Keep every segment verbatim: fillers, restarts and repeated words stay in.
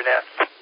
net.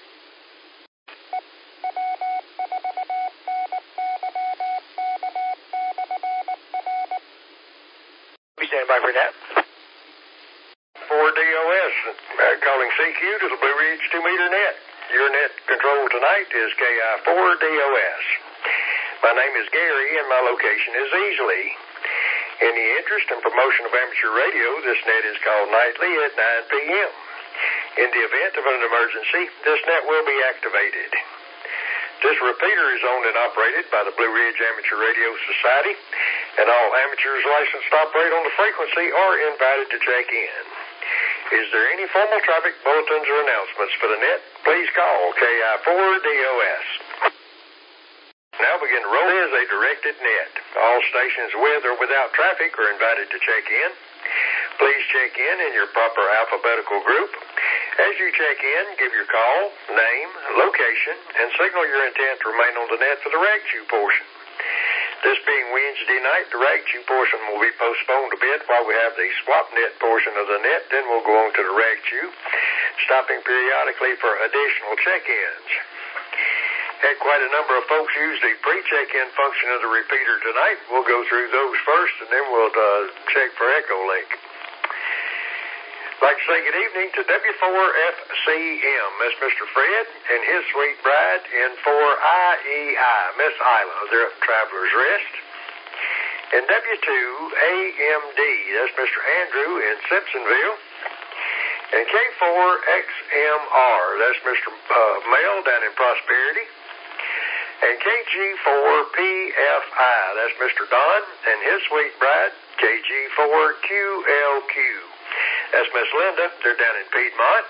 Be standing by for net. four D O S, uh, calling C Q to the Blue Ridge two meter net. Your net control tonight is K I four D O S. My name is Gary and my location is Easley. In the interest and promotion of amateur radio, this net is called nightly at nine p m In the event of an emergency, this net will be activated. This repeater is owned and operated by the Blue Ridge Amateur Radio Society, and all amateurs licensed to operate on the frequency are invited to check in. Is there any formal traffic bulletins or announcements for the net? Please call K I four D O S. Now begin to roll as a directed net. All stations with or without traffic are invited to check in. Please check in in your proper alphabetical group. As you check in, give your call, name, location, and signal your intent to remain on the net for the rag chew portion. This being Wednesday night, the rag chew portion will be postponed a bit while we have the swap net portion of the net. Then we'll go on to the rag chew, stopping periodically for additional check-ins. Had quite a number of folks use the pre-check-in function of the repeater tonight. We'll go through those first, and then we'll uh, check for Echolink. I'd like to say good evening to W four F C M, Miss Mister Fred, and his sweet bride, and for I E I, Miss Isla. They're up Traveler's Rest. And W two A M D, that's Mister Andrew in Simpsonville. And K four X M R, that's Mister Uh, Mel down in Prosperity. And K G four P F I, that's Mister Don and his sweet bride, K G four Q L Q. That's Miss Linda, they're down in Piedmont.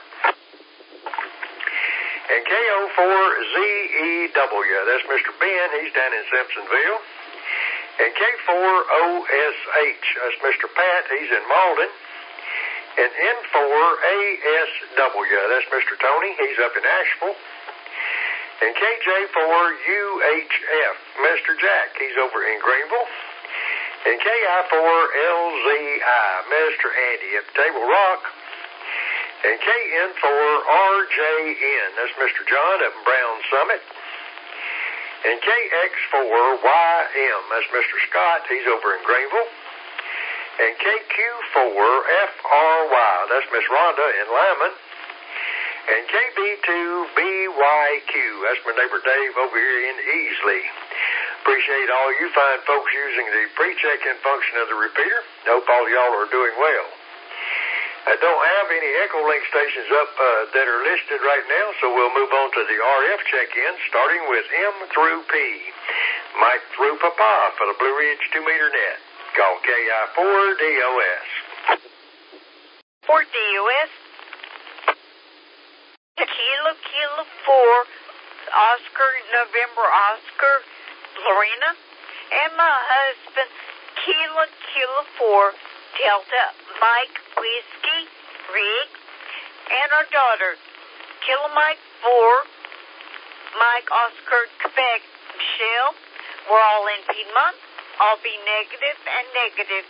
And K O four Z E W, that's Mister Ben, he's down in Simpsonville. And K four O S H, that's Mister Pat, he's in Malden. And N four A S W, that's Mister Tony, he's up in Asheville. And K J four U H F, Mister Jack, he's over in Greenville. And K I four L Z I, Mister Andy at Table Rock. And K N four R J N, that's Mister John up in Brown Summit. And K X four Y M, that's Mister Scott, he's over in Greenville. And K Q four F R Y, that's Miss Rhonda in Lyman. And K B two B Y Q, that's my neighbor Dave over here in Easley. Appreciate all you fine folks using the pre-check-in function of the repeater. Hope all y'all are doing well. I don't have any Echolink stations up uh, that are listed right now, so we'll move on to the R F check-in, starting with M through P. Mike through Papa for the Blue Ridge two meter net. Call K I four D O S. four D O S. Kilo, Kilo four, Oscar, November, Oscar, Lorena, and my husband, Kilo, Kilo four, Delta, Mike, Whiskey, Rick, and our daughter, Kilo Mike four, Mike, Oscar, Quebec, Michelle. We're all in Piedmont. I'll be negative and negative.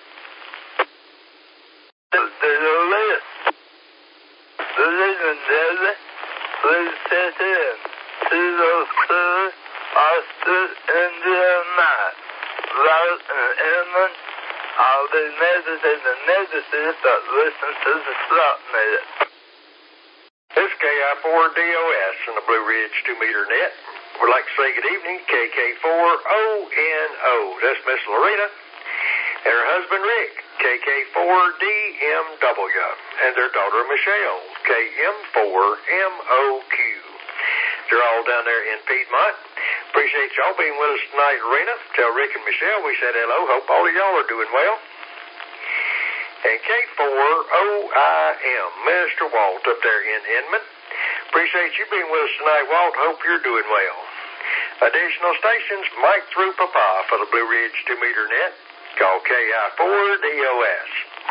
Please set in. Zero two, Oscar, Indiana. Route and Edmund. I'll be negative and negative, but listen to the slot minute. This is K I four D O S in the Blue Ridge two meter net. We'd like to say good evening, K K four O N O. That's Miss Lorena and her husband Rick, K K four D M W, and their daughter Michelle, K M four M O Q. They're all down there in Piedmont. Appreciate y'all being with us tonight, Lorena. Tell Rick and Michelle we said hello. Hope all of y'all are doing well. And K four O I M, Mister Walt up there in Inman. Appreciate you being with us tonight, Walt. Hope you're doing well. Additional stations, Mike through Papa for the Blue Ridge two meter net. Call K I four D O S.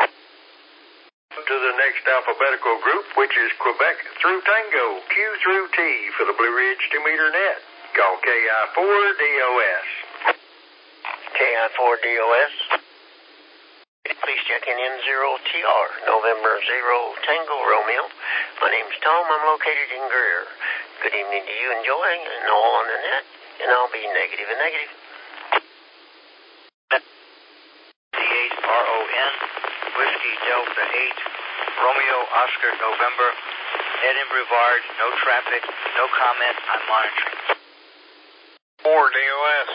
To the next alphabetical group, which is Quebec through Tango, Q through T for the Blue Ridge two meter net. Call K I four D O S. K I four D O S. Please check in N zero T R, November zero Tango Romeo, My name's Tom. I'm located in Greer. Good evening to you and Joy and all on the net. And I'll be negative and negative. C H R O N, Whiskey Delta eight, Romeo Oscar November, Ed Brevard, no traffic, no comment, I'm monitoring. four D O S.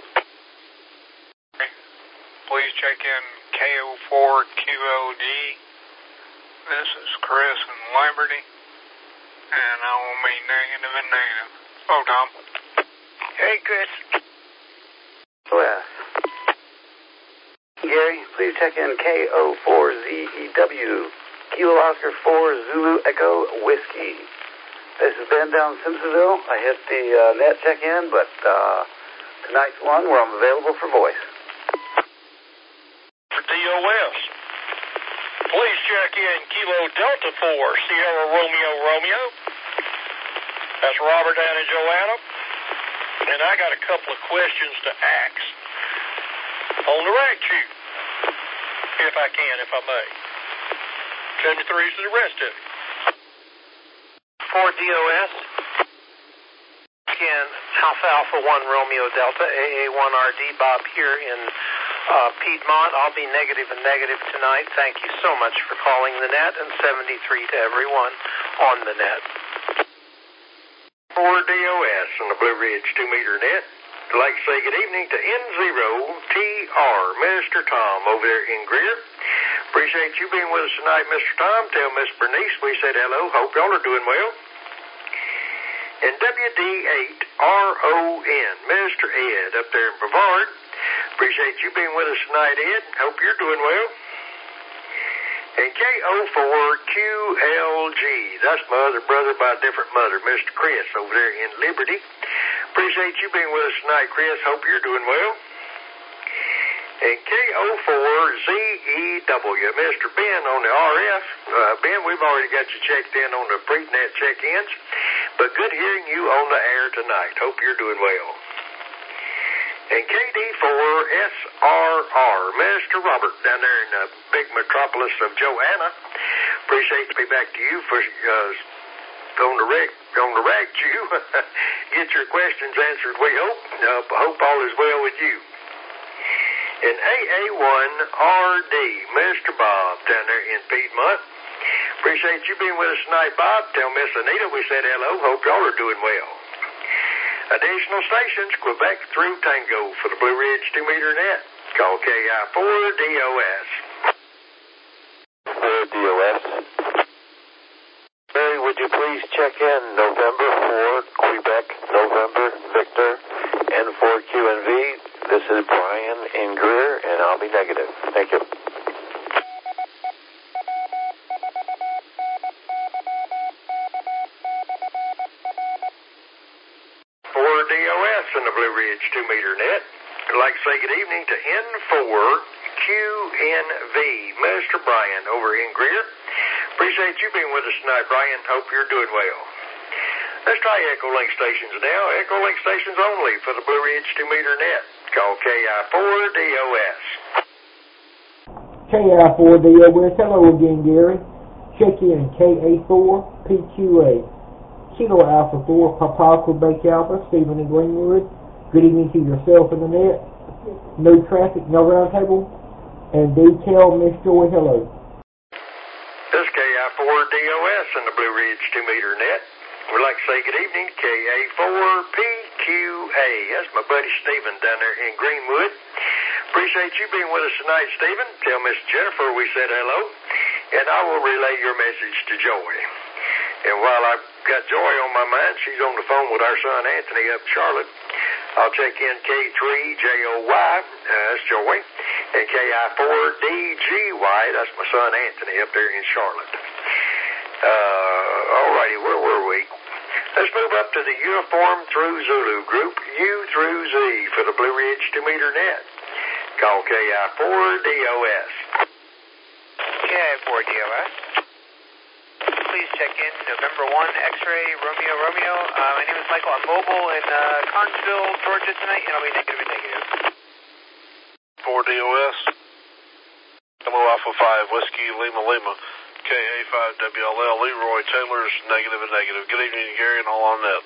Please check in K O four Q O D. This is Chris in Liberty, and I will be negative and negative. Oh, Tom. Hey, Chris. West. Gary, please check in K O four Z E W, Kilo Oscar four Zulu Echo Whiskey. This is Ben down in Simpsonville. I hit the uh, net check-in, but uh, tonight's one where I'm available for voice. For D O S, please check in Kilo Delta four, Sierra Romeo Romeo. That's Robert down in Joanna. And I got a couple of questions to ask on the rag chute, if I can, if I may. seventy-three to the rest of it. four D O S, again, Alpha Alpha one Romeo Delta, A A one R D, Bob here in uh, Piedmont. I'll be negative and negative tonight. Thank you so much for calling the net, and seventy-three to everyone on the net. four D O S on the Blue Ridge two meter net. I'd like to say good evening to N zero T R, Mister Tom over there in Greer. Appreciate you being with us tonight, Mister Tom. Tell Miss Bernice we said hello. Hope y'all are doing well. And W D eight R O N, Mister Ed up there in Brevard. Appreciate you being with us tonight, Ed. Hope you're doing well. And K O four Q L G, that's my other brother by a different mother, Mister Chris over there in Liberty. Appreciate you being with us tonight, Chris. Hope you're doing well. And K O four Z E W, Mister Ben on the R F. Uh, Ben, we've already got you checked in on the pre-net check-ins, but good hearing you on the air tonight. Hope you're doing well. And K D four S R R, Mister Robert down there in the big metropolis of Joanna. Appreciate to be back to you for uh, on the rag, on the rag chew. Get your questions answered, we hope. Uh, hope all is well with you. And A A one R D, Mister Bob down there in Piedmont. Appreciate you being with us tonight, Bob. Tell Miss Anita we said hello. Hope y'all are doing well. Additional stations, Quebec through Tango for the Blue Ridge two meter net. Call K I four D O S. four D O S. Mary, would you please check in November four, Quebec, November, Victor, N four Q N V. This is Brian in Greer, and I'll be negative. Thank you. four D O S in the Blue Ridge two meter net. I'd like to say good evening to N four Q N V, Mister Brian over in Greer. Appreciate you being with us tonight, Brian. Hope you're doing well. Let's try Echo Link stations now. Echo Link stations only for the Blue Ridge two meter net. Call K I four D O S. K I four D O S, hello again, Gary. Check in K A four P Q A. Kilo Alpha four, Papa Quebec Alpha, Stephen in Greenwood. Good evening to yourself in the net. No traffic, no roundtable. And do tell Miss Joy hello. This is K I four D O S in the Blue Ridge two meter net. We'd like to say good evening to K A four P Q A. That's my buddy Stephen down there in Greenwood. Appreciate you being with us tonight, Stephen. Tell Miss Jennifer we said hello, and I will relay your message to Joy. And while I've got Joy on my mind, she's on the phone with our son Anthony up in Charlotte. I'll check in K three J O Y, uh, that's Joy, and K I four D G Y, that's my son Anthony up there in Charlotte. Uh, alrighty, where were we? Let's move up to the Uniform Through Zulu group, U through Z for the Blue Ridge two meter net. Call K I four D O S. K I four D O S. Please check in November one X-ray Romeo Romeo. Uh, my name is Michael. I'm mobile in uh, Conchville, Georgia tonight, and I'll be negative and negative. four D O S. Kilo Alpha five, Whiskey Lima Lima. K K A five W L L, Leroy Taylor's negative and negative. Good evening, Gary, and all on net.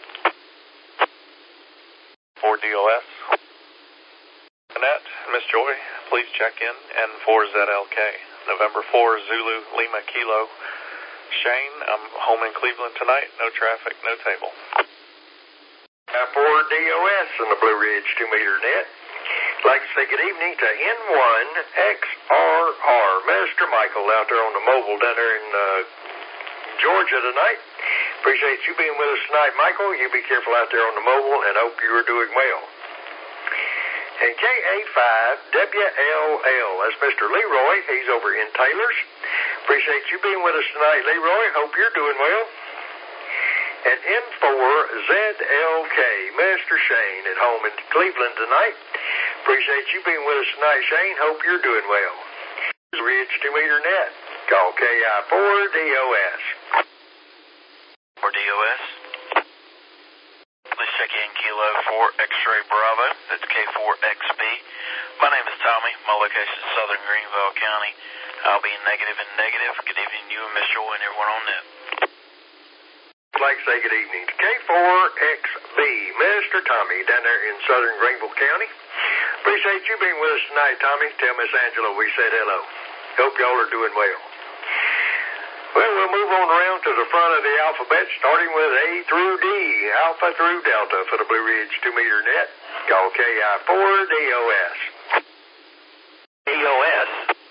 four D O S. Annette, Miss Joy, please check in. N four Z L K, November four, Zulu, Lima, Kilo. Shane, I'm home in Cleveland tonight. No traffic, no table. four D O S on the Blue Ridge two meter net. I'd like to say good evening to N one X R R, Mister Michael out there on the mobile down there in uh, Georgia tonight. Appreciate you being with us tonight, Michael. You be careful out there on the mobile and hope you are doing well. And K A five W L L, that's Mister Leroy. He's over in Taylor's. Appreciate you being with us tonight, Leroy. Hope you're doing well. And N four Z L K, Mister Shane at home in Cleveland tonight. Appreciate you being with us tonight, Shane. Hope you're doing well. Ridge two meter net. Call K I four D O S. four D O S. Please check in Kilo four X-Ray Bravo. That's K four X B. My name is Tommy. My location is Southern Greenville County. I'll be negative and negative. Good evening, you and Miss Joy and everyone on net. I'd like to say good evening to K four X B, Mister Tommy, down there in Southern Greenville County. Appreciate you being with us tonight, Tommy. Tell Miss Angela we said hello. Hope y'all are doing well. Well, we'll move on around to the front of the alphabet, starting with A through D, Alpha through Delta for the Blue Ridge two meter net. Call K I four D O S. D O S.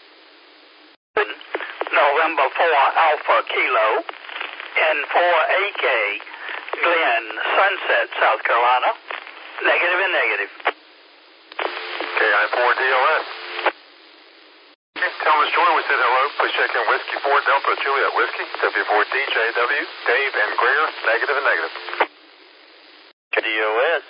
November four Alpha Kilo. N four A K, Glen, Sunset, South Carolina. Negative and negative. K I four D O S. Tell Miss Joy we said hello. Please check in Whiskey four Delta Juliet Whiskey, W four D J W, Dave and Greer, negative and negative. D O S.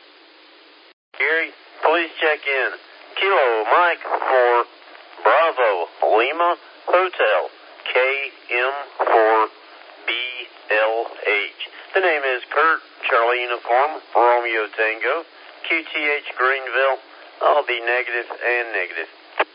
Gary, please check in Kilo Mike for Bravo Lima Hotel, K M four B L H. The name is Kurt, Charlie Uniform, Romeo Tango, Q T H Greenville. I'll be negative and negative.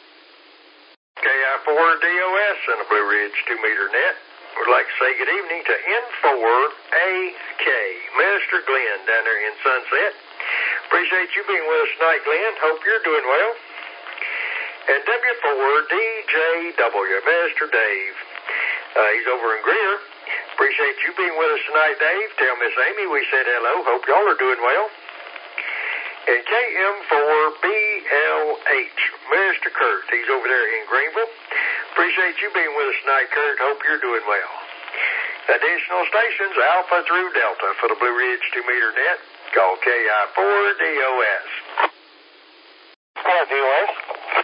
K I four D O S and the Blue Ridge two meter net. Would like to say good evening to N four A K, Mister Glenn down there in Sunset. Appreciate you being with us tonight, Glenn. Hope you're doing well. And W four D J W, Mister Dave. Uh, he's over in Greer. Appreciate you being with us tonight, Dave. Tell Miss Amy we said hello. Hope y'all are doing well. And K M four B L H, Mister Kurt. He's over there in Greenville. Appreciate you being with us tonight, Kurt. Hope you're doing well. Additional stations, Alpha through Delta for the Blue Ridge two meter net. Call K I four D O S. Hi, D O S.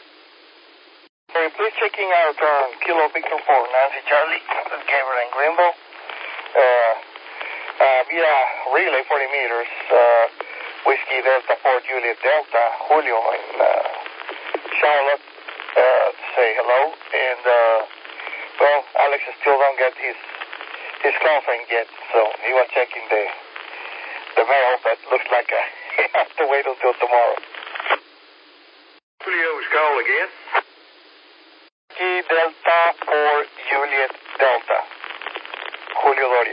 Hey, please checking out um, Kilo Victor for Nancy Charlie, Gabriel in Greenville. Uh, uh, via relay forty meters, uh, Whiskey Delta four Juliet Delta, Julio in uh, Charlotte, uh, to say hello. And, uh, well, Alex still don't get his his conference yet, so he was checking the the mail, but looks like uh, he has to wait until tomorrow. Julio's call again. Whiskey Delta four Juliet Delta, Julio Doria.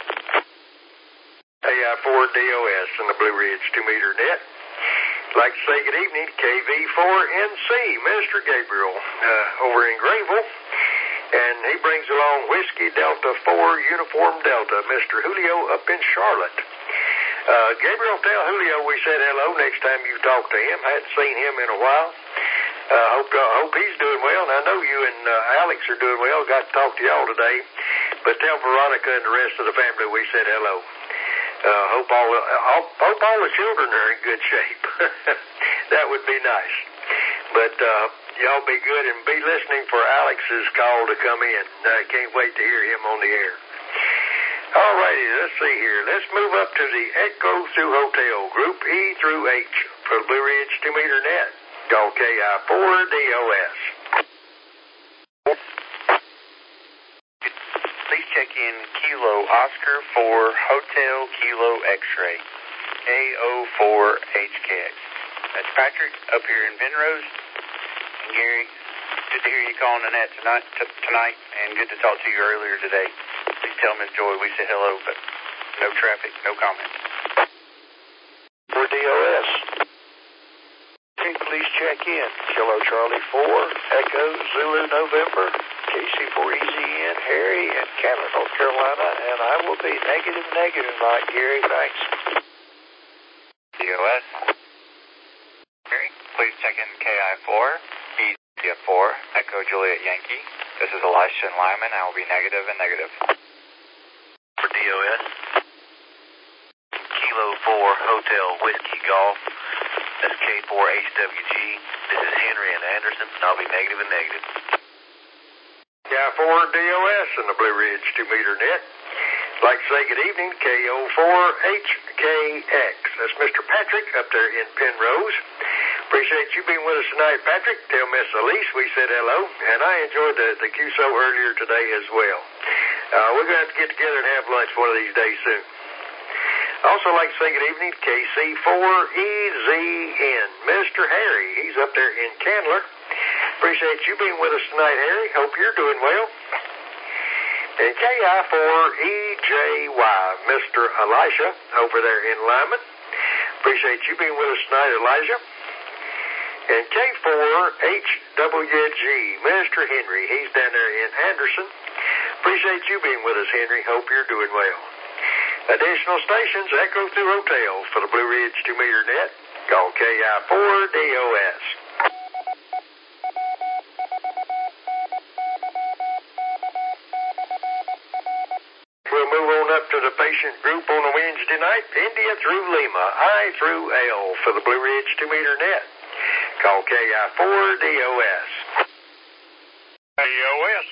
K I four D O S and the Blue Ridge two meter net. I'd like to say good evening to K V four N C, Mister Gabriel, uh, over in Greenville. And he brings along Whiskey Delta four Uniform Delta, Mister Julio up in Charlotte. Uh, Gabriel, tell Julio we said hello next time you talk to him. Hadn't seen him in a while. Uh, hope uh, hope he's doing well. And I know you and uh, Alex are doing well. Got to talk to y'all today. But tell Veronica and the rest of the family we said hello. Uh, hope all uh, hope all the children are in good shape. That would be nice. But uh, y'all be good and be listening for Alex's call to come in. I uh, can't wait to hear him on the air. All righty, let's see here. Let's move up to the Echo through Hotel, Group E through H for the Blue Ridge two meter net. Call K I four D O S. Please check in Kilo Oscar for Hotel Kilo X-Ray, K O four H K X. That's Patrick up here in Penrose. And Gary, Good to hear you calling the net tonight, t- tonight, and good to talk to you earlier today. Please tell Miss Joy we say hello, but no traffic, no comment. For D O S. Okay, please check in. Kilo Charlie four, Echo Zulu November, K C four E Z N, Harry, and Candler, North Carolina, and I will be negative, negative tonight, Gary. Thanks. D O S. Gary, please check in K I four, E Z F four, Echo Juliet Yankee. This is Elisha and Lyman. I will be negative and negative. For D O S. Kilo four, Hotel Whiskey Golf. That's K four H W G. This is Henry and Anderson, and I'll be negative and negative. K I four D O S and the Blue Ridge two meter net. I'd like to say good evening, K O four H K X. That's Mister Patrick up there in Penrose. Appreciate you being with us tonight, Patrick. Tell Miss Elise we said hello, and I enjoyed the, the Q S O earlier today as well. Uh, we're going to have to get together and have lunch one of these days soon. Also like to say good evening to K C four E Z N, Mister Harry. He's up there in Candler. Appreciate you being with us tonight, Harry. Hope you're doing well. And K I four E J Y, Mister Elisha over there in Lyman. Appreciate you being with us tonight, Elijah. And K four H W G, Mister Henry. He's down there in Anderson. Appreciate you being with us, Henry. Hope you're doing well. Additional stations, Echo through Hotel for the Blue Ridge two meter net. Call K I four D O S. We'll move on up to the patient group on a Wednesday night. India through Lima, I through L for the Blue Ridge two meter net. Call K I four D O S. D O S.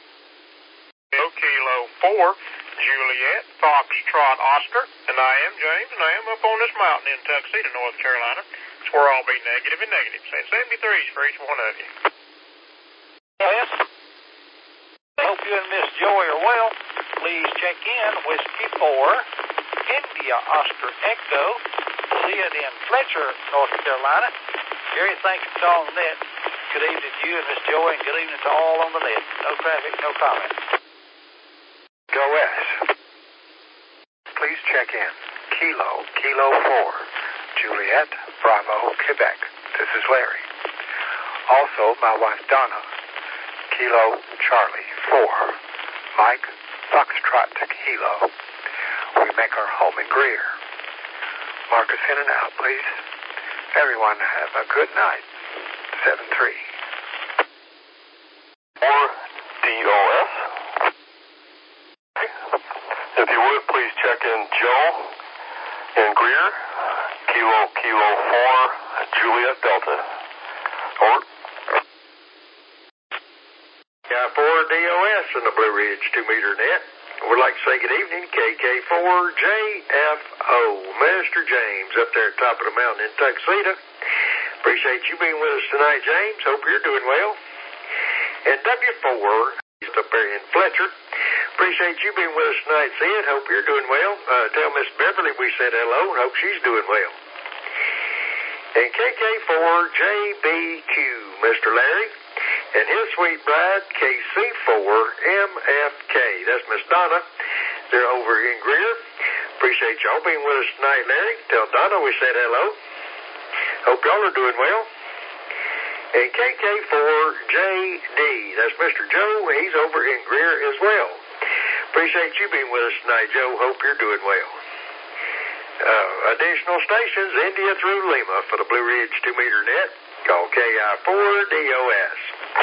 Kilo four, Juliet, Foxtrot, Oscar, and I am James, and I am up on this mountain in Tuxedo, North Carolina. It's where I'll be negative and negative. Say seventy-threes for each one of you. Yes. Hope you and Miss Joy are well. Please check in Whiskey four, India, Oscar, Echo. See it in Fletcher, North Carolina. Gary, thanks for calling the net. Good evening to you and Miss Joy, and good evening to all on the net. No traffic, no comment. Go S. Please check in. Kilo, Kilo four, Juliet, Bravo, Quebec. This is Larry. Also, my wife Donna. Kilo, Charlie, four, Mike, Foxtrot to Kilo. We make our home in Greer. Mark us in and out, please. Everyone have a good night. seven three. For D O S. If you would, please check in Joe in Greer, Kilo, Kilo four, Juliet Delta. Over. K I four D O S in the Blue Ridge two meter net. We'd like to say good evening, K K four J F O, Mister James up there at the top of the mountain in Tuxedo. Appreciate you being with us tonight, James. Hope you're doing well. And W four is up there in Fletcher. Appreciate you being with us tonight, Sid. Hope you're doing well. Uh, tell Miss Beverly we said hello and hope she's doing well. And K K four J B Q, Mister Larry. And his sweet bride, K C four M F K. That's Miss Donna. They're over in Greer. Appreciate y'all being with us tonight, Larry. Tell Donna we said hello. Hope y'all are doing well. And K K four J D. That's Mister Joe. He's over in Greer as well. Appreciate you being with us tonight, Joe. Hope you're doing well. Uh, additional stations, India through Lima for the Blue Ridge two meter net. Call K I four D O S.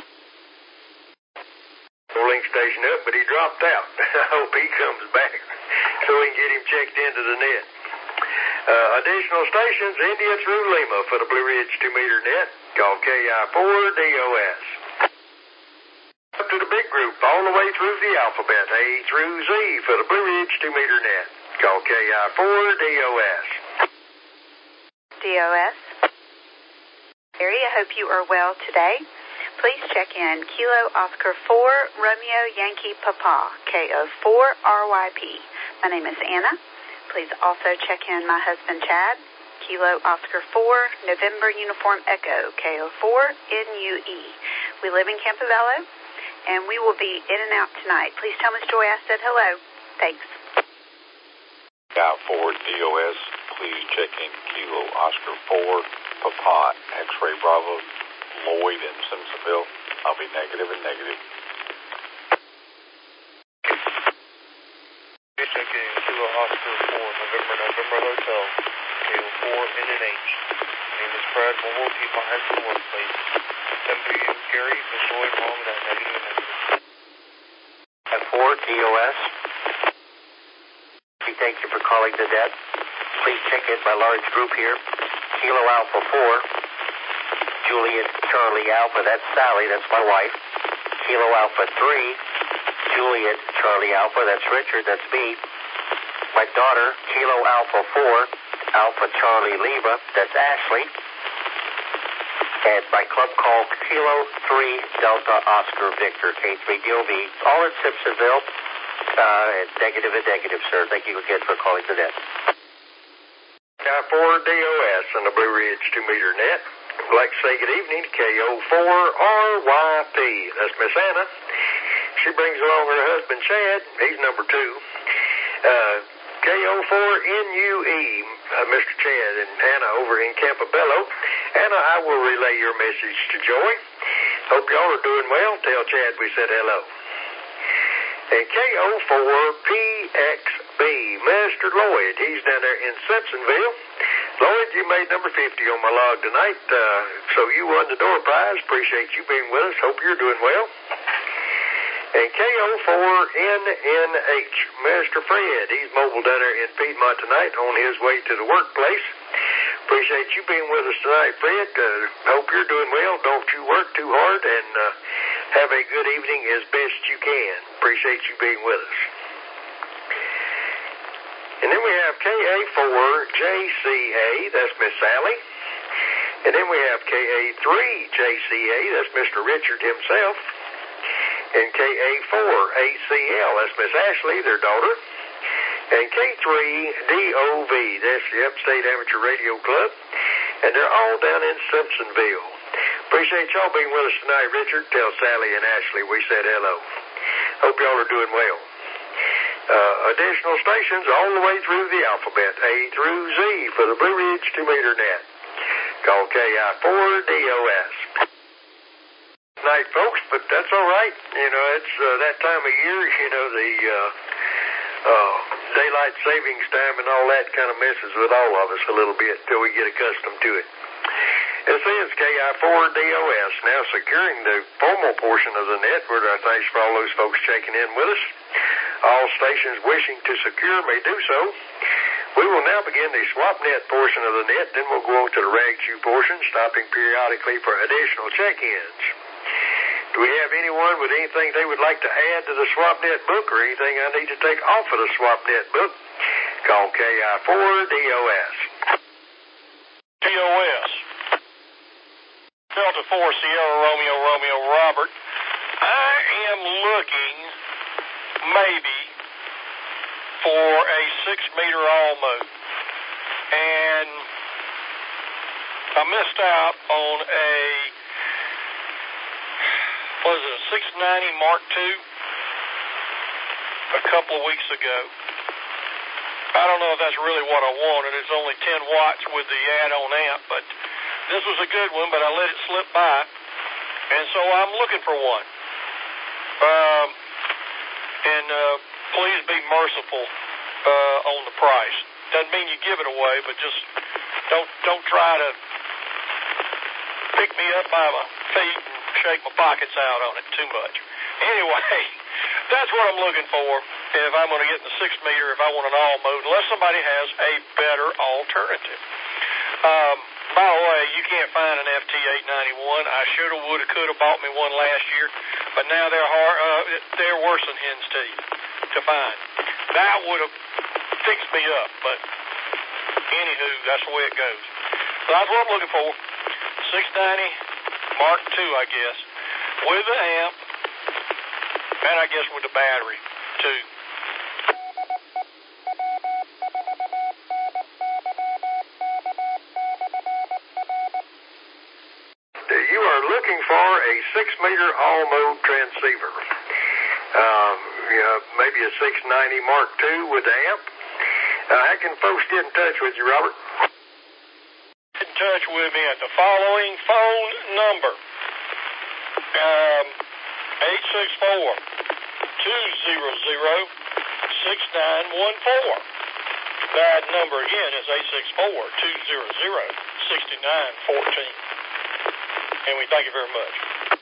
Link station up, but he dropped out. I hope he comes back so we can get him checked into the net. Uh, additional stations, India through Lima for the Blue Ridge two meter net. Call K I four D O S. Up to the big group, all the way through the alphabet, A through Z for the Blue Ridge two meter net. Call K I four D O S. D O S. Mary, I hope you are well today. Please check in Kilo Oscar four, Romeo Yankee Papa, K O four R Y P. My name is Anna. Please also check in my husband Chad, Kilo Oscar four, November Uniform Echo, K O four N U E. We live in Campobello, and we will be in and out tonight. Please tell Miss Joy I said hello. Thanks. Scout four D O S, please check in Kilo Oscar four, Papa, X-Ray Bravo, Lloyd in Simpsonville. I'll be negative and negative. Please check in Kilo Oscar four, November, November Hotel, K O four N N H. My name is Fred, mobile, keep my head for the workplace. M P U, Gary, Miss Joy, wrong with that negative and negative. At four D O S. We thank you for calling the net. Please check in my large group here. Kilo Alpha four, Juliet Charlie Alpha, that's Sally, that's my wife. Kilo Alpha three, Juliet Charlie Alpha, that's Richard, that's me. My daughter, Kilo Alpha four, Alpha Charlie Lima, that's Ashley. And my club call, Kilo three Delta Oscar Victor, K three D O V, all in Simpsonville. Uh, negative and negative, sir. Thank you again for calling the net. K four D O S on the Blue Ridge two meter net. I'd like to say good evening to K O four R Y P. That's Miss Anna. She brings along her husband, Chad. He's number two. Uh, K O four N U E, uh, Mister Chad and Anna over in Campobello. Anna, I will relay your message to Joy. Hope y'all are doing well. Tell Chad we said hello. And K O four P X B, Mister Lloyd, he's down there in Simpsonville. Lloyd, you made number fifty on my log tonight, uh, so you won the door prize. Appreciate you being with us. Hope you're doing well. And K O four N N H, Mister Fred, he's mobile down there in Piedmont tonight on his way to the workplace. Appreciate you being with us tonight, Fred. Uh, hope you're doing well. Don't you work too hard, and uh, have a good evening as best you can. Appreciate you being with us. And then we have K A four J C A, that's Miss Sally. And then we have K A three J C A, that's Mister Richard himself. And K A four A C L, that's Miss Ashley, their daughter. And K three D O V, that's the Upstate Amateur Radio Club. And they're all down in Simpsonville. Appreciate y'all being with us tonight, Richard. Tell Sally and Ashley we said hello. Hope y'all are doing well. Uh, additional stations all the way through the alphabet, A through Z, for the Blue Ridge two meter net. Call K I four D O S. Night, folks, but that's all right. You know, it's uh, that time of year, you know, the uh, uh, daylight savings time and all that kind of messes with all of us a little bit till we get accustomed to it. This is K I four D O S, now securing the formal portion of the net. We're our thanks for all those folks checking in with us. All stations wishing to secure may do so. We will now begin the swap net portion of the net, then we'll go on to the rag chew portion, stopping periodically for additional check-ins. Do we have anyone with anything they would like to add to the swap net book or anything I need to take off of the swap net book? Call K I four D O S. D O S. Delta four Sierra Romeo Romeo Robert. I am looking maybe for a six meter all mode. And I missed out on a, what is it, a six ninety Mark two a couple of weeks ago. I don't know if that's really what I wanted. It's only ten watts with the add-on amp, but this was a good one, but I let it slip by. And so I'm looking for one. Um, and uh, please be merciful uh, on the price. Doesn't mean you give it away, but just don't don't try to pick me up by my feet and shake my pockets out on it too much. Anyway, that's what I'm looking for if I'm going to get in the six meter, if I want an all mode, unless somebody has a better alternative. Um, by the way, you can't find an F T eight ninety-one. I should have, would have, could have bought me one last year, but now they're hard, uh, they're worse than hen's teeth to find. That would have fixed me up, but anywho, that's the way it goes. So that's what I'm looking for. six ninety Mark two, I guess, with the amp, and I guess with the battery, too. You are looking looking for a six meter all-mode transceiver. Uh, you know, maybe a six ninety Mark two with the amp. Uh, how can folks get in touch with you, Robert? Get in touch with me at the following phone number. Um, eight six four, two hundred, six nine one four. That number again is eight six four, two hundred, six nine one four. And we thank you very much.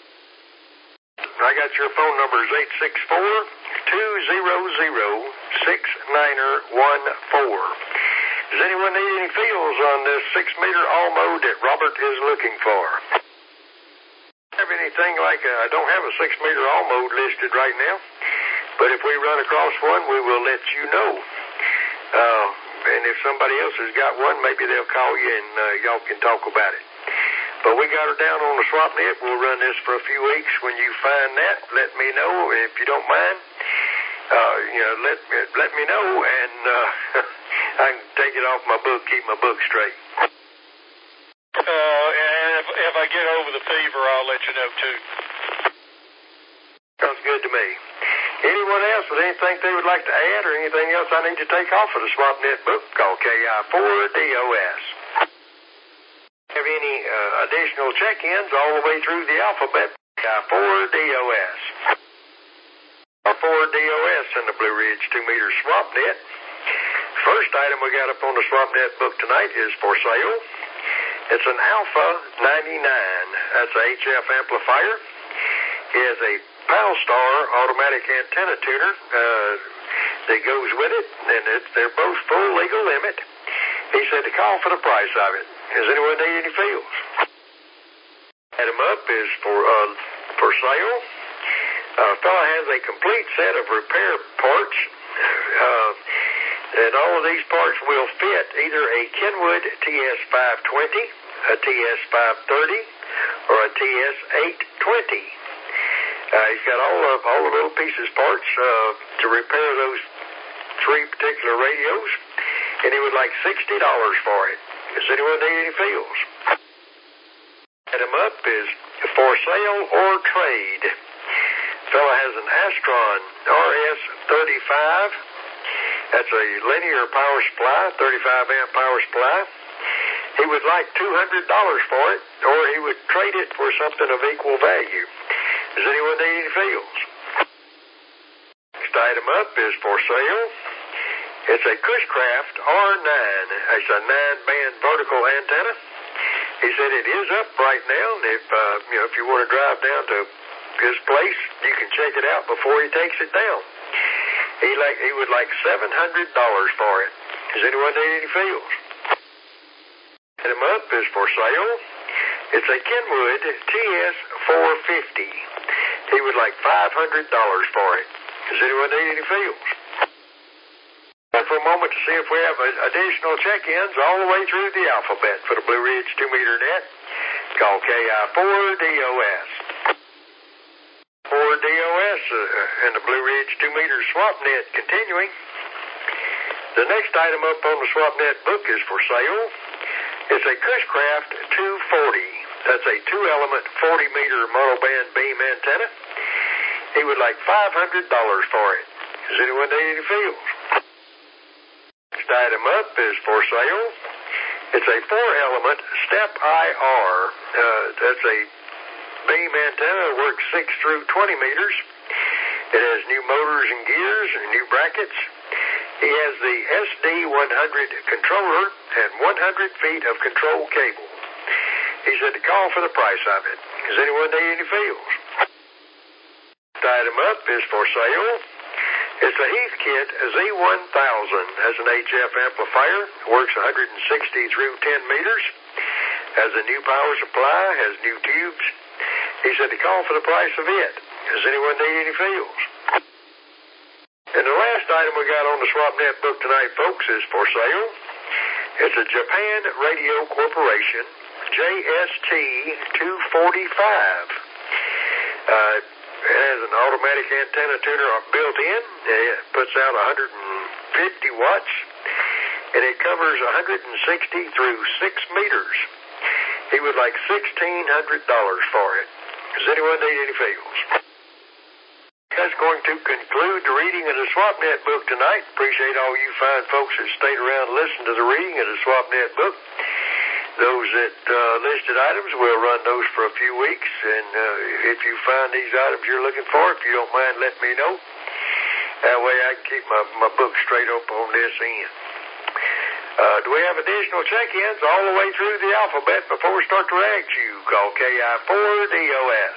I got your phone number is eight six four, two hundred, six nine one four. Does anyone need any feels on this six meter all mode that Robert is looking for? Have anything like a, I don't have a six meter all mode listed right now, but if we run across one, we will let you know. Uh, and if somebody else has got one, maybe they'll call you and uh, y'all can talk about it. But we got her down on the swap net. We'll run this for a few weeks. When you find that, let me know if you don't mind. Uh, you know, let let me know, and uh, I can take it off my book, keep my book straight. Uh, and if, if I get over the fever, I'll let you know too. Sounds good to me. Anyone else with anything they would like to add or anything else I need to take off of the SwapNet book? Call K I four D O S. Have any uh, additional check-ins all the way through the alphabet? K I four D O S. Our four D O S in the Blue Ridge two meter SwapNet. First item we got up on the SwapNet book tonight is for sale. It's an Alpha ninety-nine. That's a H F amplifier. It has a Palstar automatic antenna tuner uh, that goes with it, and it, they're both full legal limit. He said to call for the price of it. Does anyone need any feels? Item up is for uh, for sale. A uh, fella has a complete set of repair parts, uh, and all of these parts will fit either a Kenwood T S five twenty, a T S five thirty, or a T S eight twenty. Uh, he's got all of all the little pieces parts uh, to repair those three particular radios, and he would like sixty dollars for it. Does anyone need any feels? Item up is for sale or trade. Fella has an Astron R S thirty-five. That's a linear power supply, thirty-five amp power supply. He would like two hundred dollars for it, or he would trade it for something of equal value. Does anyone need any feels? Next item up is for sale. It's a Cushcraft R nine. It's a nine band vertical antenna. He said it is up right now, and if uh, you know if you want to drive down to his place, you can check it out before he takes it down. He like he would like seven hundred dollars for it. Does anyone need any feels? Item up is for sale. It's a Kenwood T S four fifty. He would like five hundred dollars for it. Does anyone need any feels? For a moment to see if we have additional check-ins all the way through the alphabet for the Blue Ridge two meter net. Call K I four D O S. four D O S uh, and the Blue Ridge two meter SwapNet continuing. The next item up on the SwapNet book is for sale. It's a Cushcraft two forty. That's a two-element forty meter monoband beam antenna. He would like five hundred dollars for it. Does anyone need any feels? Next item up is for sale. It's a four-element Step I R. Uh, that's a beam antenna that works six through twenty meters. It has new motors and gears and new brackets. He has the S D one hundred controller and one hundred feet of control cable. He said to call for the price of it. Does anyone need any feels? Next item up is for sale. It's a Heathkit Z one thousand. Has an H F amplifier. Works one hundred sixty through ten meters. Has a new power supply. Has new tubes. He said to call for the price of it. Does anyone need any feels? And the last item we got on the SwapNet book tonight, folks, is for sale. It's a Japan Radio Corporation J S T two forty-five. Uh, it has an automatic antenna tuner built in. It puts out one hundred fifty watts, and it covers one hundred sixty through six meters. He would like sixteen hundred dollars for it. Does anyone need any fields? That's going to conclude the reading of the SwapNet book tonight. Appreciate all you fine folks that stayed around and listened to the reading of the SwapNet book. Those that uh, listed items, we'll run those for a few weeks. And uh, if you find these items you're looking for, if you don't mind, let me know. That way I can keep my, my book straight up on this end. Uh, do we have additional check-ins all the way through the alphabet before we start the rag chew? Call K I four D O S.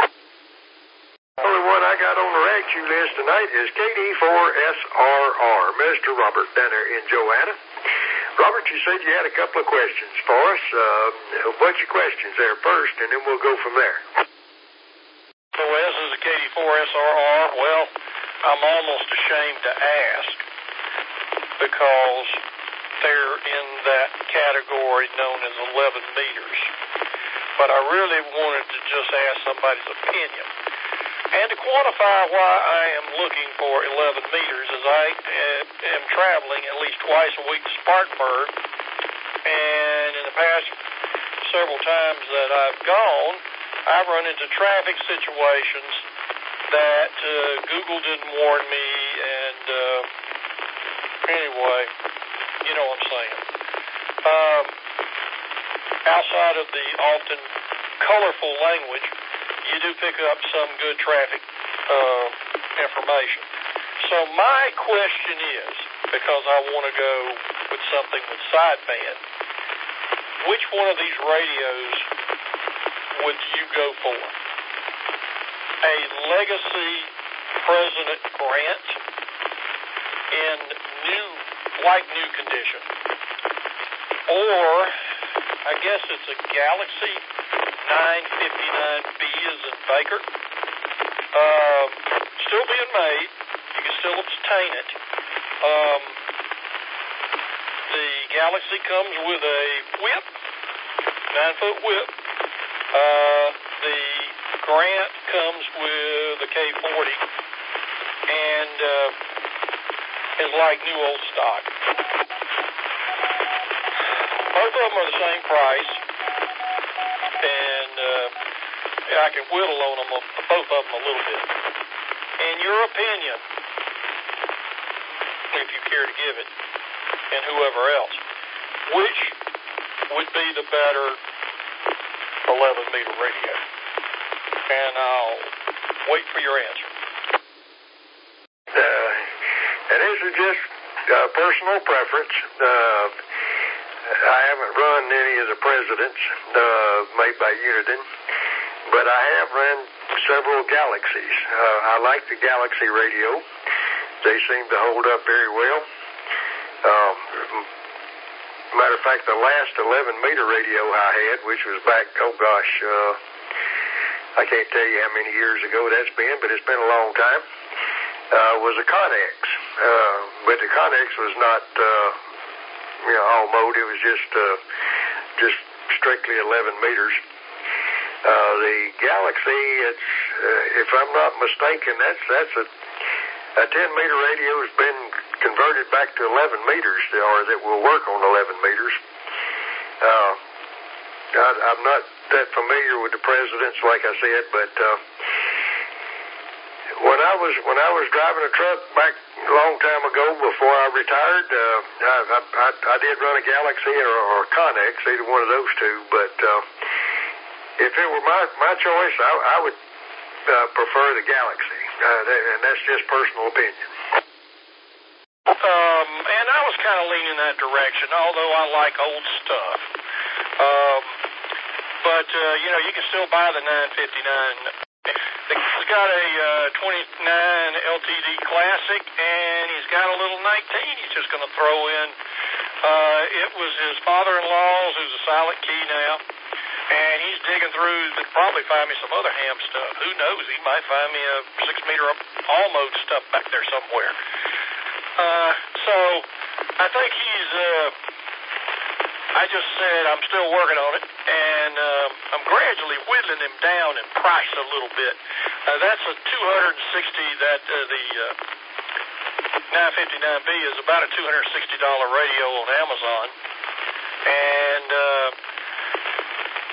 The only one I got on the rag chew list tonight is K D four S R R, Mister Robert down there in Joanna. Robert, you said you had a couple of questions for us. Uh, what's your questions there first, and then we'll go from there. So S is a K D four S R R. Well, I'm almost ashamed to ask because they're in that category known as eleven meters. But I really wanted to just ask somebody's opinion. And to quantify why I am looking for eleven meters is I uh, am traveling at least twice a week to Spartanburg. And in the past several times that I've gone, I've run into traffic situations that uh, Google didn't warn me. And uh, anyway, you know what I'm saying. Um, outside of the often colorful language, you do pick up some good traffic uh, information. So my question is, because I want to go with something with sideband, which one of these radios would you go for? A Legacy President Grant in new, like new condition, or I guess it's a Galaxy nine fifty-nine B as in Baker. Um, still being made. You can still obtain it. Um, the Galaxy comes with a whip, nine foot whip. Uh, the Grant comes with a K forty and uh, is like new old stock. Both of them are the same price, and uh, I can whittle on them, both of them a little bit. In your opinion, if you care to give it, and whoever else, which would be the better eleven meter radio? And I'll wait for your answer. Uh, and this is just uh, personal preference. Uh, I haven't run any of the presidents uh, made by Uniden, but I have run several Galaxies. Uh, I like the Galaxy radio. They seem to hold up very well. Um, matter of fact, the last eleven meter radio I had, which was back, oh gosh, uh, I can't tell you how many years ago that's been, but it's been a long time, uh, was a Connex. Uh, but the Connex was not, uh, you know, all mode. It was just, uh, just strictly eleven meters. Uh, the Galaxy, it's, uh, if I'm not mistaken, that's, that's a, a ten meter radio has been converted back to eleven meters, or that will work on eleven meters. Uh, I, I'm not that familiar with the presidents, like I said, but, uh, when I was when I was driving a truck back a long time ago before I retired, uh, I, I, I did run a Galaxy or, or a Connex, either one of those two. But uh, if it were my my choice, I, I would uh, prefer the Galaxy, uh, and that's just personal opinion. Um, and I was kind of leaning that direction, although I like old stuff. Um, but uh, you know, you can still buy the nine fifty-nine. He's got a uh, twenty-nine L T D Classic, and he's got a little nineteen he's just going to throw in. Uh, it was his father-in-law's, who's a silent key now, and he's digging through to probably find me some other ham stuff. Who knows? He might find me a six-meter all-mode stuff back there somewhere. Uh, so I think he's... Uh, I just said I'm still working on it, and uh, I'm gradually whittling him down in price a little bit. Uh, that's a two hundred sixty. That uh, the uh, nine fifty-nine B is about a two hundred sixty dollar radio on Amazon, and uh,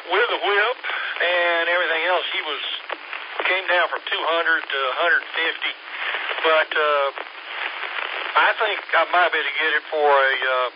with the whip and everything else, he was came down from two hundred to one fifty. But uh, I think I might be able to get it for a uh,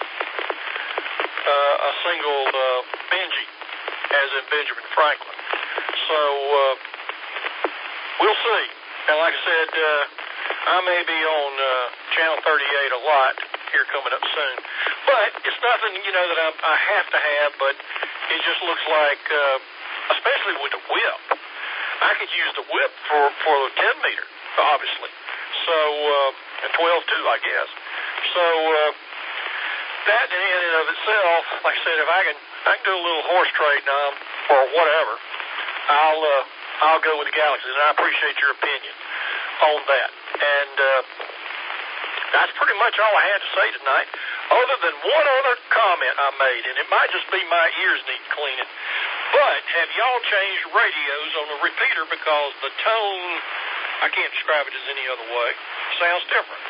uh, a single uh, Benji, as in Benjamin Franklin. So uh, we'll see. And like I said, uh, I may be on uh, Channel thirty-eight a lot here coming up soon. But it's nothing, you know, that I, I have to have, but it just looks like, uh, especially with the whip, I could use the whip for, for the ten meter, obviously. So, uh, and twelve too, I guess. So, uh, that in and of itself, like I said, if I can, I can do a little horse trading on or whatever, I'll, uh, I'll go with the Galaxy, and I appreciate your opinion on that. And, uh, that's pretty much all I had to say tonight, other than one other comment I made, and it might just be my ears need cleaning. But have y'all changed radios on the repeater because the tone, I can't describe it as any other way, sounds different?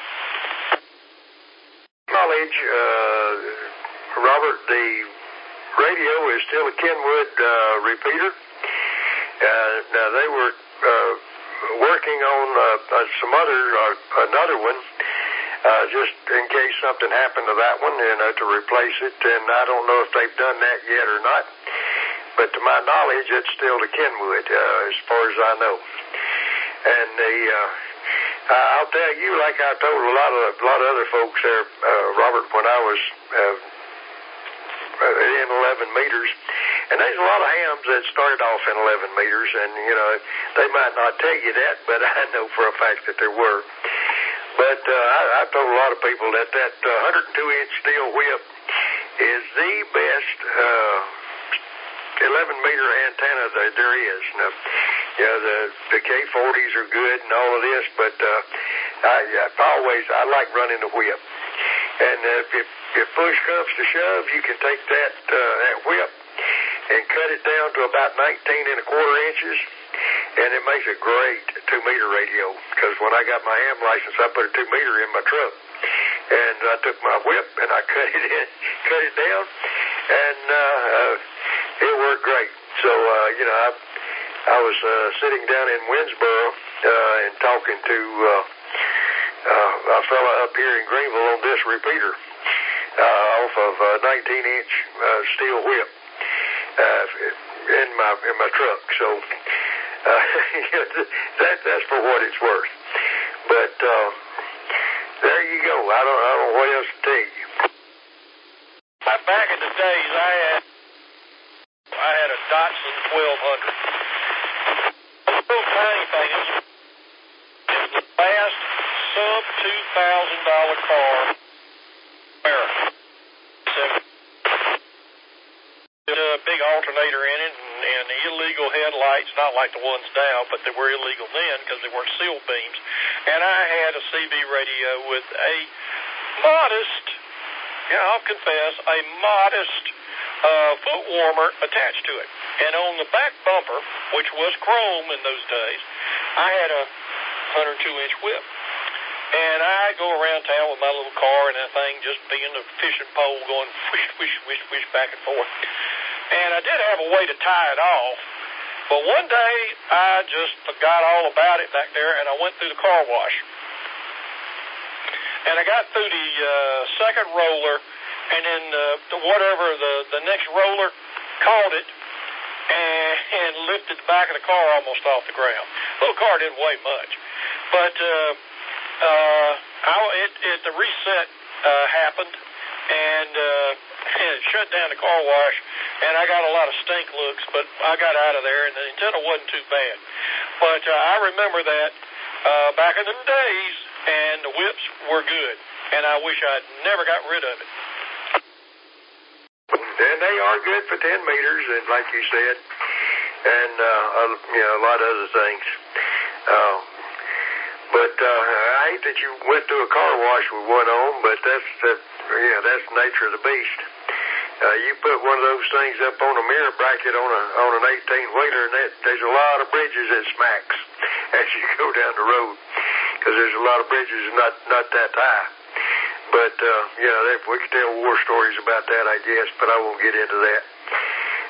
Knowledge, uh, Robert, the radio is still a Kenwood uh, repeater. Uh, now, they were uh, working on uh, some other, uh, another one, Uh, just in case something happened to that one, you know, to replace it, and I don't know if they've done that yet or not, but to my knowledge, it's still the Kenwood, uh, as far as I know. And the, uh, I'll tell you, like I told a lot of a lot of other folks there, uh, Robert, when I was uh, in eleven meters, and there's a lot of hams that started off in eleven meters, and, you know, they might not tell you that, but I know for a fact that there were. But uh, I, I told a lot of people that that uh, one hundred two inch steel whip is the best uh, eleven meter antenna that there is. Now, you know, the, the K forties are good and all of this, but uh, I, I always, I like running the whip. And uh, if, if push comes to shove, you can take that, uh, that whip and cut it down to about nineteen and a quarter inches. And it makes a great two-meter radio, because when I got my ham license, I put a two-meter in my truck. And I took my whip and I cut it in, cut it down, and uh, uh, it worked great. So, uh, you know, I, I was uh, sitting down in Winsboro uh, and talking to uh, uh, a fella up here in Greenville on this repeater uh, off of a nineteen inch uh, steel whip uh, in my in my truck. So, Uh, that, that's for what it's worth. But uh, there you go. I don't, I don't know what else to tell you. Back in the days, I had I had a Datsun twelve hundred. A little tiny thing. It was, it was the last sub two thousand dollar car in America. It had a big alternator in it, and, and illegal headlights, not like the ones now, but they were illegal then because they weren't seal beams. And I had a C B radio with a modest, yeah, I'll confess, a modest uh, foot warmer attached to it. And on the back bumper, which was chrome in those days, I had a one hundred two inch whip. And I go around town with my little car and that thing just being a fishing pole going whoosh, whoosh, whoosh, whoosh, back and forth. And I did have a way to tie it off. But one day, I just forgot all about it back there, and I went through the car wash. And I got through the uh, second roller, and then uh, the, whatever, the, the next roller caught it and, and lifted the back of the car almost off the ground. The little car didn't weigh much. But uh, uh, I, it, it, the reset uh, happened, and, uh, and it shut down the car wash. And I got a lot of stink looks, but I got out of there, and the antenna wasn't too bad. But uh, I remember that uh, back in the days, and the whips were good, and I wish I'd never got rid of it. And they are good for ten meters, and like you said, and uh, you know, a lot of other things. Uh, but uh, I hate that you went through a car wash with one on, but that's that. Yeah, that's the nature of the beast. Uh, you put one of those things up on a mirror bracket on a on an eighteen wheeler, and that, there's a lot of bridges that smacks as you go down the road, because there's a lot of bridges not not that high. But uh, yeah, we could tell war stories about that, I guess, but I won't get into that.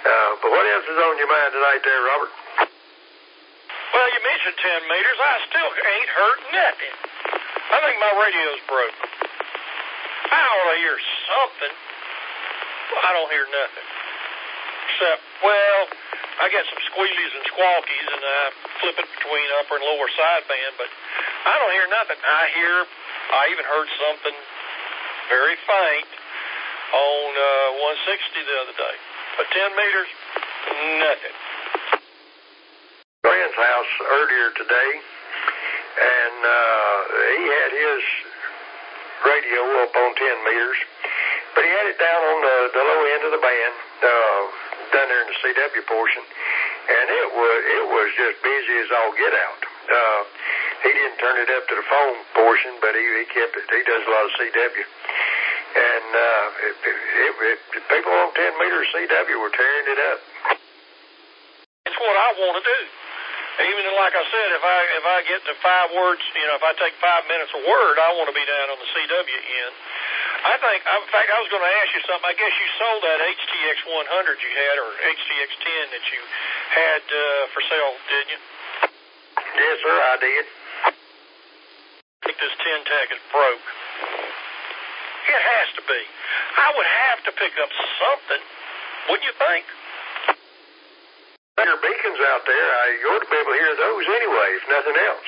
Uh, but what else is on your mind tonight there, Robert? Well, you mentioned ten meters. I still ain't heard nothing. I think my radio's broke. I ought to hear something. Well, I don't hear nothing. Except, well, I get some squealies and squawkies, and I flip it between upper and lower sideband, but I don't hear nothing. I hear, I even heard something very faint on uh, one sixty the other day. But ten meters, nothing. Friend's house earlier today, and uh, he had his radio up on ten meters, but he had it down on the, the low end of the band, uh, down there in the C W portion, and it was it was just busy as all get out. Uh, he didn't turn it up to the phone portion, but he, he kept it. He does a lot of C W, and uh, it, it, it, it, people on ten meters C W were tearing it up. It's what I want to do. Even like I said, if I if I get to five words, you know, if I take five minutes a word, I want to be down on the C W end. I think, in fact, I was going to ask you something. I guess you sold that H T X one hundred you had, or H T X ten that you had uh, for sale, didn't you? Yes, sir, I did. I think this ten tech is broke. It has to be. I would have to pick up something, wouldn't you think? There are beacons out there. I, you ought to be able to hear those anyway, if nothing else.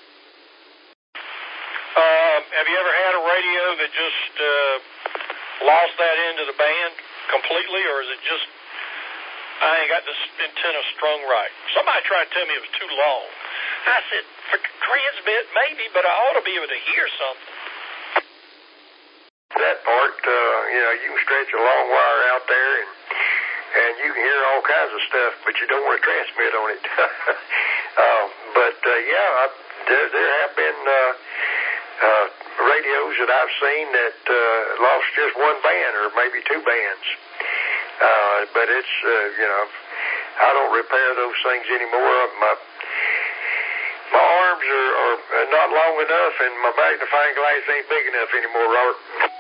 Um, have you ever had a radio that just uh, lost that end of the band completely, or is it just, I ain't got this antenna strung right? Somebody tried to tell me it was too long. I said, for transmit, maybe, but I ought to be able to hear something. That part, uh, you know, you can stretch a long wire out there, and and you can hear all kinds of stuff, but you don't want to transmit on it. uh, but, uh, yeah, I, there, there have been uh, uh, radios that I've seen that uh, lost just one band or maybe two bands. Uh, but it's, uh, you know, I don't repair those things anymore. My my arms are, are not long enough, and my magnifying glass ain't big enough anymore, Robert.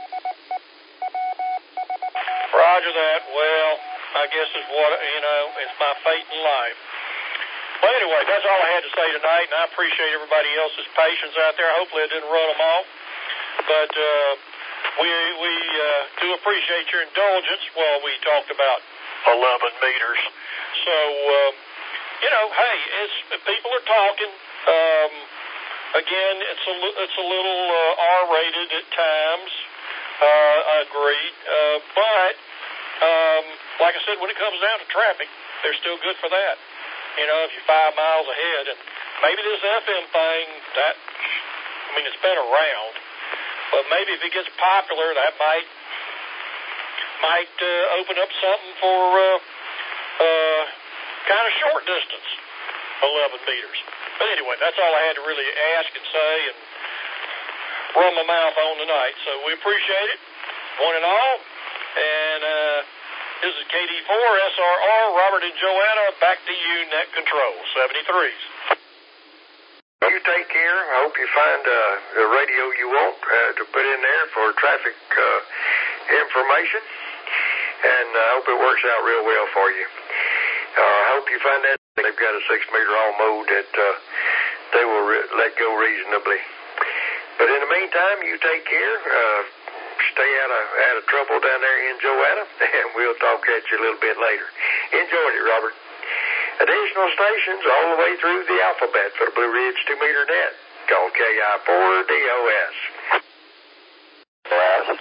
Roger that. Well, I guess is what, you know, it's my fate in life. Well, anyway, that's all I had to say tonight, and I appreciate everybody else's patience out there. Hopefully I didn't run them off. But uh, we we uh, do appreciate your indulgence while we talked about eleven meters. So, uh, you know, hey, it's, people are talking. Um, again, it's a, it's a little uh, R-rated at times. Uh, I agree. Uh, but, um, like I said, when it comes down to traffic, they're still good for that. You know, if you're five miles ahead, and maybe this F M thing, that, I mean, it's been around, but maybe if it gets popular, that might, might uh, open up something for uh, uh, kind of short distance, eleven meters. But anyway, that's all I had to really ask and say and run my mouth on tonight. So we appreciate it, one and all. And uh, this is K D four S R R, Robert and Joanna, back to you, Net Control, seventy-threes. You take care. I hope you find uh, the radio you want uh, to put in there for traffic uh, information. And I uh, hope it works out real well for you. Uh, I hope you find that they've got a six-meter all mode that uh, they will re- let go reasonably. But in the meantime, you take care. Uh, stay out of, out of trouble down there in Joanna, and we'll talk at you a little bit later. Enjoyed it, Robert. Additional stations all the way through the alphabet for the Blue Ridge two-meter net. Call K I four D O S. Last.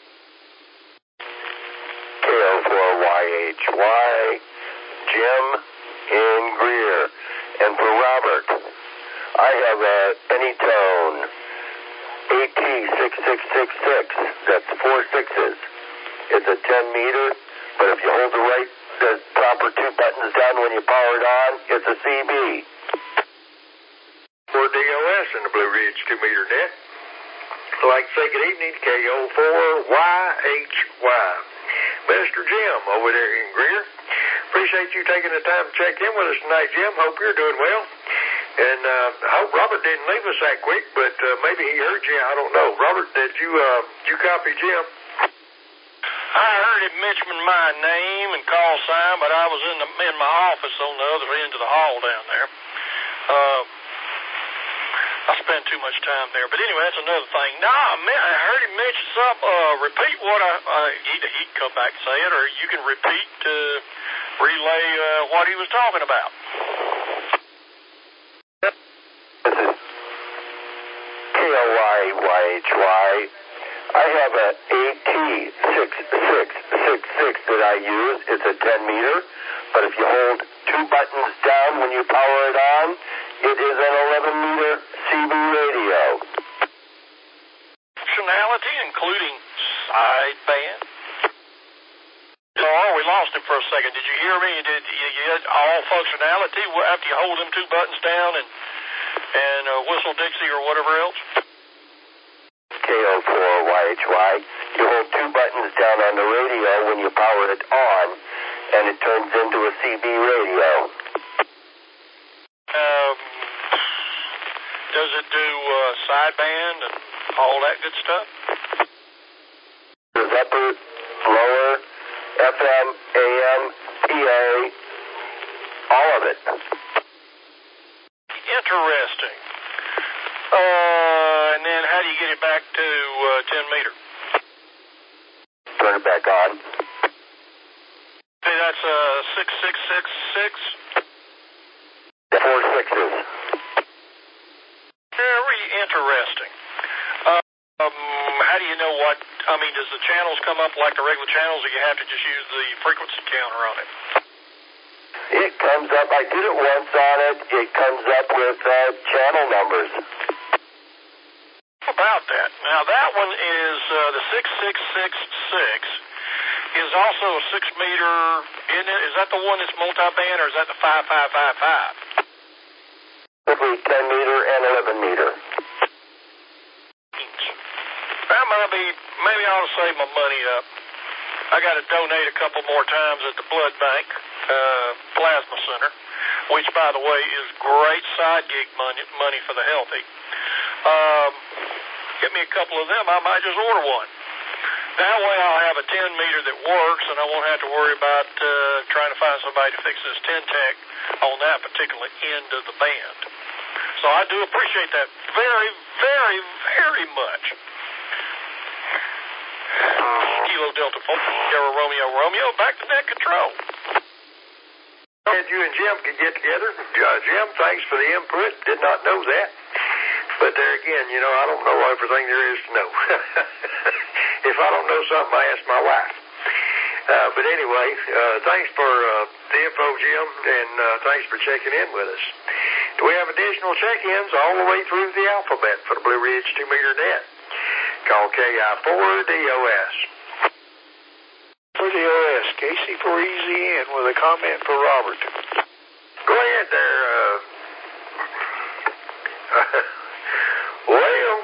K O four Y H Y. Jim in Greer. And for Robert, I have a Anytone A T six six six six. That's four sixes. It's a ten meter, but if you hold the right, the proper two buttons down when you power it on, it's a C B. For D O S in the Blue Ridge two-meter net. I'd like to say good evening to K O four Y H Y. Mister Jim over there in Greer. Appreciate you taking the time to check in with us tonight, Jim. Hope you're doing well. And uh, I hope Robert didn't leave us that quick, but uh, maybe he heard you. I don't know. Robert, did you uh, did you copy Jim? I heard heard him mention my name and call sign, but I was in the in my office on the other end of the hall down there. Uh, I spend too much time there. But anyway, that's another thing. No, I, I heard him mention something. Uh, repeat what I, uh, either he can come back and say it, or you can repeat, uh, relay uh, what he was talking about. This is K O Y Y H Y. I have a A T six six six six that I use. It's a ten meter, but if you hold two buttons down when you power it on, it is an eleven meter C B radio. Functionality, including sideband. Oh, we lost him for a second. Did you hear me? Did you get all functionality after you hold them two buttons down and and uh, whistle Dixie or whatever else? K O four Y H Y. You hold two buttons down on the radio when you power it on, and it turns into a C B radio. Um, does it do uh, sideband and all that good stuff? There's upper, lower, F M, A M, P A, all of it. Interesting. Uh, and then how do you get it back to uh, ten meter? Turn it back on. Hey, that's uh, six six six six? Four sixes. Very interesting. Uh, um, how do you know what, I mean, does the channels come up like the regular channels, or you have to just use the frequency counter on it? It comes up, I did it once on it, it comes up with uh, channel numbers. About that. Now that one is uh, the six six six six is also a six meter, isn't it? Is that the one that's multi-band, or is that the five five five five? Simply ten meter and eleven meter. That might be, maybe I ought to save my money up. I got to donate a couple more times at the blood bank, uh, plasma center, which by the way is great side gig money, money for the healthy. Um, get me a couple of them, I might just order one. That way I'll have a ten meter that works, and I won't have to worry about uh, trying to find somebody to fix this ten tech on that particular end of the band. So I do appreciate that very, very, very much. Kilo Delta four, Sierra Romeo Romeo, back to net control. Glad you and Jim could get together. Uh, Jim, thanks for the input. Did not know that. But there again, you know, I don't know everything there is to know. If I don't know something, I ask my wife. Uh, but anyway, uh, thanks for uh, the info, Jim, and uh, thanks for checking in with us. We have additional check-ins all the way through the alphabet for the Blue Ridge two meter net. Call K I four D O S. For D O S, Casey for Easy In with a comment for Robert. Go ahead there. Uh, well,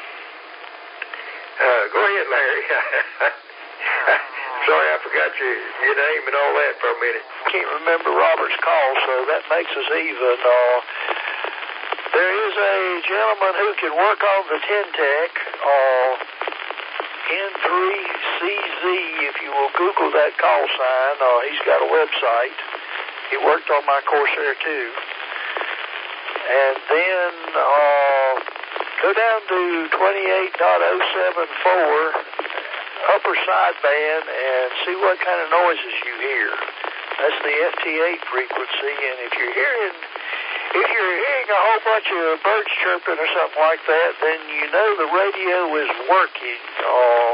uh, go ahead, Larry. Sorry, I forgot your, your name and all that for a minute. Can't remember Robert's call, so that makes us even. Uh, there is a gentleman who can work on the ten tech, uh, N three C Z, if you will Google that call sign. Uh, he's got a website. He worked on my Corsair too. And then uh, go down to twenty-eight point oh seven four, upper sideband, and see what kind of noises you hear. That's the F T eight frequency, and if you're hearing if you're hearing a whole bunch of birds chirping or something like that, then you know the radio is working. Uh,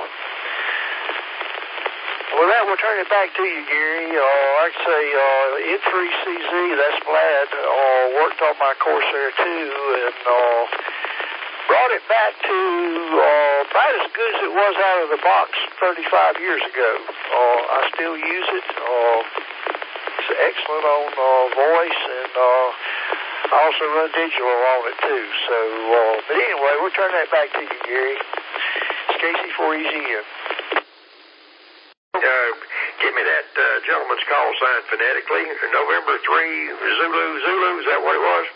Well, that will turn it back to you, Gary. Uh, like I say, uh, N three C Z, that's Vlad, uh, worked on my Corsair too, and uh, brought it back to uh, about as good as it was out of the box thirty-five years ago. Uh, I still use it. Uh, it's excellent on uh, voice, and uh, I also run digital on it too. So, uh, but anyway, we'll turn that back to you, Gary. It's Casey for Easy In. Uh, give me that uh, gentleman's call sign phonetically. November three, Zulu, Zulu, is that what it was?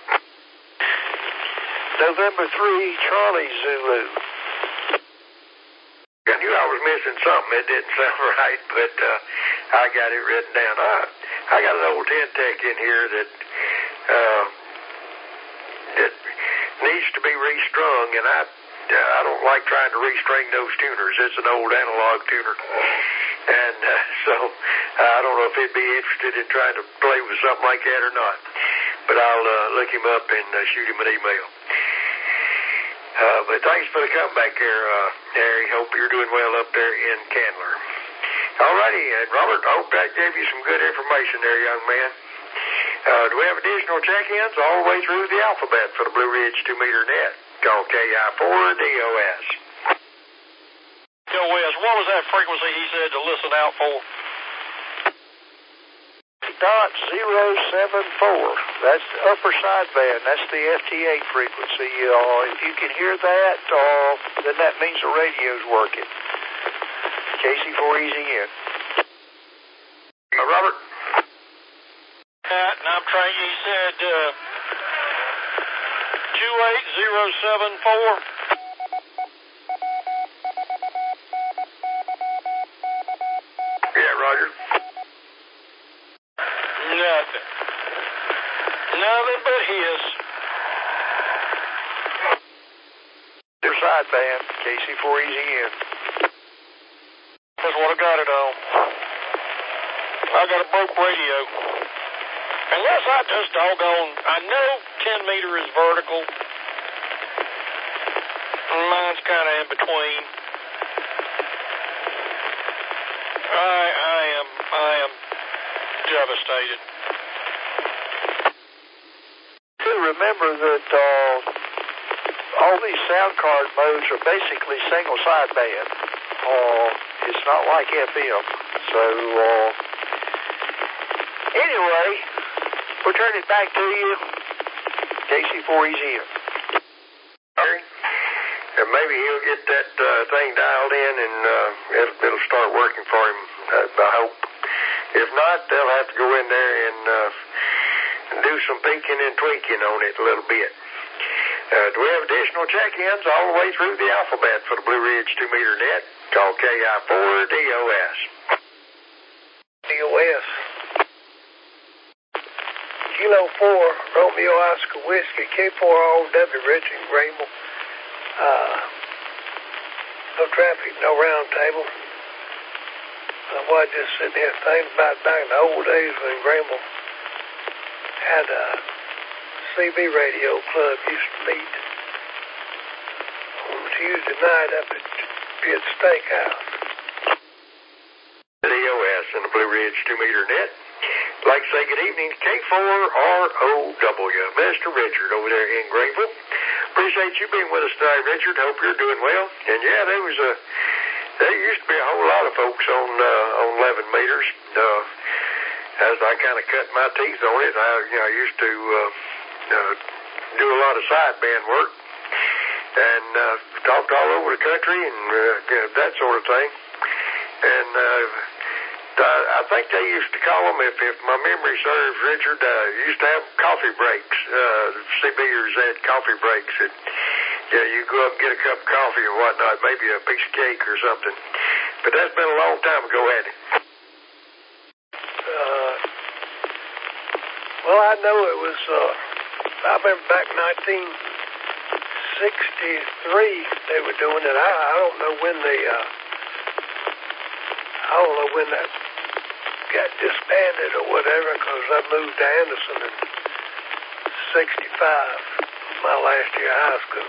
November three, Charlie Zulu. I knew I was missing something. It didn't sound right, but uh, I got it written down. I, I got an old ten tech in here that uh, that needs to be restrung, and I uh, I don't like trying to restring those tuners. It's an old analog tuner, and uh, so I don't know if he'd be interested in trying to play with something like that or not. But I'll uh, look him up and uh, shoot him an email. Uh, but thanks for the comeback there, uh, Harry. Hope you're doing well up there in Candler. All righty, and Robert, I hope that gave you some good information there, young man. Uh, do we have additional check-ins all the way through the alphabet for the Blue Ridge two meter net? Call K I four D O S. D O S, what was that frequency he said to listen out for? Dot zero seven four. That's the upper sideband. That's the F T eight frequency. Uh, if you can hear that, uh, then that means the radio's working. K C four easy in. Uh, Robert? Pat, and I'm trying, he said uh, two eight zero seven four. Yeah, Roger. Nothing. Nothing but his. Their sideband, K C four easy in. That's what I got it on. I got a broke radio. Unless I just doggone, I know ten meter is vertical. Mine's kind of in between. I, I am, I am devastated. Do remember that uh, all these sound card modes are basically single sideband. Uh, it's not like F M. So, uh, anyway, we'll turn it back to you. K C four easy in. Harry? And maybe he'll get that uh, thing dialed in and uh, it'll, it'll start working for him, uh, I hope. If not, they'll have to go in there and uh, do some peeking and tweaking on it a little bit. Uh, do we have additional check-ins all the way through the alphabet for the Blue Ridge two meter net? Call K I four D O S. D O S. Kilo four, Romeo Oscar Whiskey, K four R W, Richard Greenville. Uh, no traffic, no round table. I was just sitting here thinking about back in the old days when Greenville had a C B radio club used to meet on Tuesday night up at Pitt Steakhouse. D O S and the Blue Ridge two meter net. I'd like to say good evening to K four R O W, Mister Richard over there in Greenville. Appreciate you being with us tonight, Richard. Hope you're doing well. And yeah, there was a, there used to be a whole lot of folks on uh, on eleven meters. Uh, as I kind of cut my teeth on it, I you know used to uh, uh, do a lot of sideband work and uh, talked all over the country and uh, you know, that sort of thing. And uh, I think they used to call them, if, if my memory serves, Richard, uh, used to have coffee breaks. Uh, C Bers had coffee breaks. And, yeah, you go up and get a cup of coffee or whatnot, maybe a piece of cake or something. But that's been a long time ago, hasn't it? Uh, well, I know it was, uh, I remember back in nineteen sixty-three they were doing it. I, I don't know when they, uh, I don't know when that got disbanded or whatever, because I moved to Anderson in sixty-five, my last year of high school.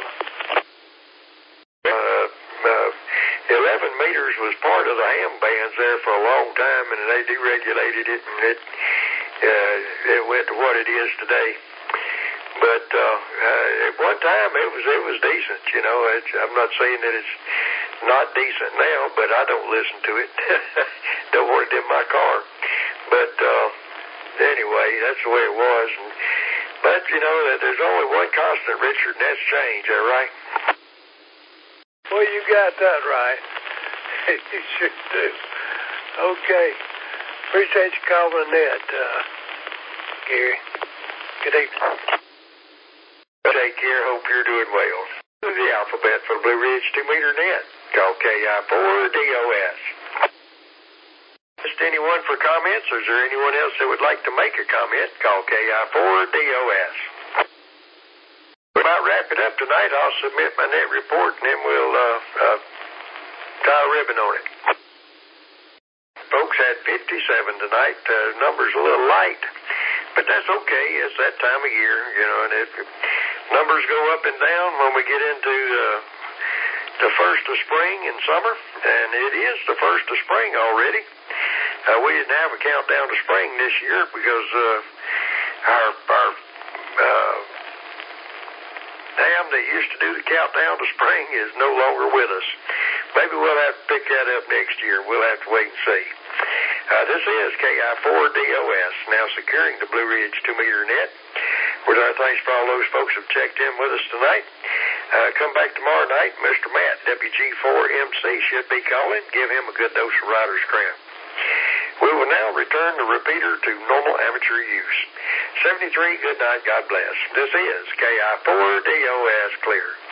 Uh, uh, eleven meters was part of the ham bands there for a long time, and they deregulated it, and it uh, it went to what it is today. But uh, uh, at one time, it was it was decent. You know, it's, I'm not saying that it's not decent now, but I don't listen to it. Don't want it in my car. But uh, anyway, that's the way it was. And, but, you know, there's only one constant, Richard, and that's change. Is that right? Well, you got that right. You sure do. Okay. Appreciate you calling that, uh, Gary. Good evening. Take care. Hope you're doing well. The alphabet for the Blue Ridge two meter net. Call K I four D O S. Just anyone for comments, or is there anyone else that would like to make a comment? Call K I four D O S. We might wrap it up tonight. I'll submit my net report, and then we'll uh, uh, tie a ribbon on it. Folks had fifty-seven tonight. Uh, numbers a little light, but that's okay. It's that time of year, you know, and if numbers go up and down when we get into uh, the first of spring and summer, and it is the first of spring already. Uh, we didn't have a countdown to spring this year because uh, our our uh, dam that used to do the countdown to spring is no longer with us. Maybe we'll have to pick that up next year. We'll have to wait and see. Uh, this is K I four D O S, now securing the Blue Ridge two meter net. With our thanks for all those folks who have checked in with us tonight. Uh, come back tomorrow night. Mister Matt, W G four M C, should be calling. Give him a good dose of rider's cramp. We will now return the repeater to normal amateur use. seventy-three, good night, God bless. This is K I four D O S clear.